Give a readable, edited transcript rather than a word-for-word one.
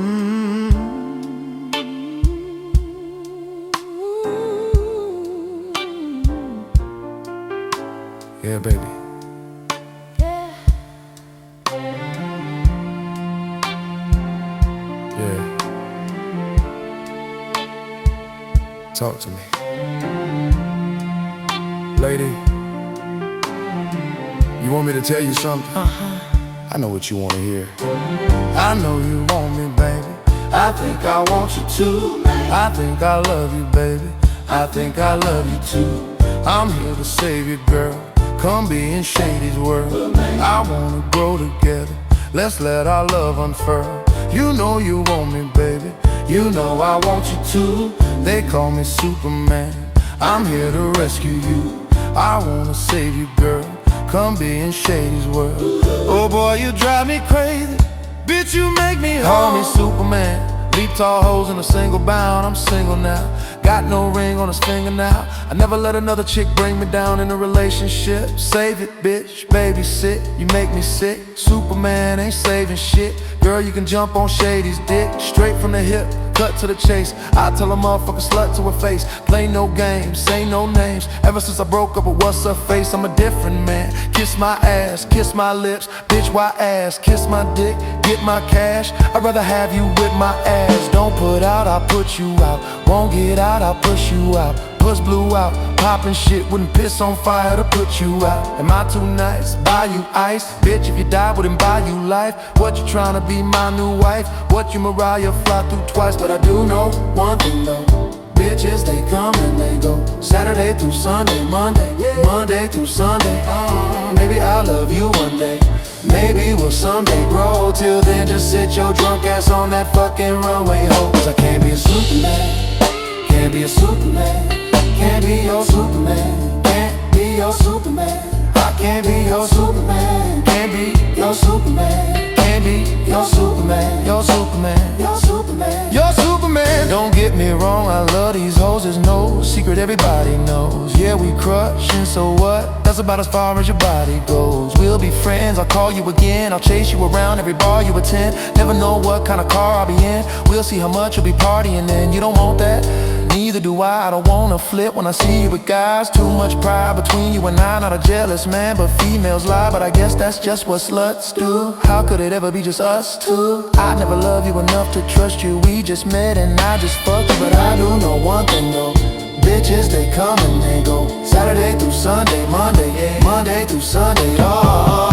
Yeah, baby. Yeah. Talk to me. Lady, you want me to tell you something? I know what you want to hear. I know you want me, baby. I think I want you too. I think I love you, baby. I think I love you too. I'm here to save you, girl. Come be in Shady's world. I wanna grow together. Let's let our love unfurl. You know you want me, baby. You know I want you too. They call me Superman. I'm here to rescue you. I wanna save you, girl. Come be in Shady's world. Oh boy, you drive me crazy. Bitch, you make me call me Superman. Leap tall hoes in a single bound. I'm single now. Got no ring on his finger now. I never let another chick bring me down in a relationship. Save it, bitch, babysit. You make me sick. Superman ain't saving shit. Girl, you can jump on Shady's dick. Straight from the hip, cut to the chase. I tell a motherfucker slut to her face. Play no games, say no names. Ever since I broke up with what's her face, I'm a different man. Kiss my ass, kiss my lips. Bitch, why ass? Kiss my dick, get my cash. I'd rather have you with my ass. Don't put out, I'll put you out. Won't get out, I'll push you out. Puss blew out, poppin' shit, wouldn't piss on fire to put you out. Am I too nice? Buy you ice? Bitch, if you die, wouldn't buy you life. What you tryna be my new wife? What you Mariah fly through twice? But I do know one thing though. Bitches, they come and they go. Saturday through Sunday, Monday through Sunday. Maybe I'll love you one day. Maybe we'll someday grow. Till then, just sit your drunk ass on that fucking runway, ho. Cause I can't be a Superman. Can't be a Superman. Can't be your Superman. Can't be your Superman. I can't be your Superman. Can't be your Superman. Can't be your Superman. Your Superman. Your Superman. Your Superman. Don't get me wrong, I love these hoes. There's no secret everybody knows. Yeah, we crushing, so what? That's about as far as your body goes. We'll be friends, I'll call you again. I'll chase you around every bar you attend. Never know what kind of car I'll be in. We'll see how much you'll be partying in. You don't want that? Neither do I don't wanna flip when I see you with guys. Too much pride between you and I. Not a jealous man, but females lie. But I guess that's just what sluts do. How could it ever be just us two? I never love you enough to trust you. We just met and I just fucked you. But I do know one thing though. Bitches, they come and they go. Saturday through Sunday, Monday through Sunday, oh.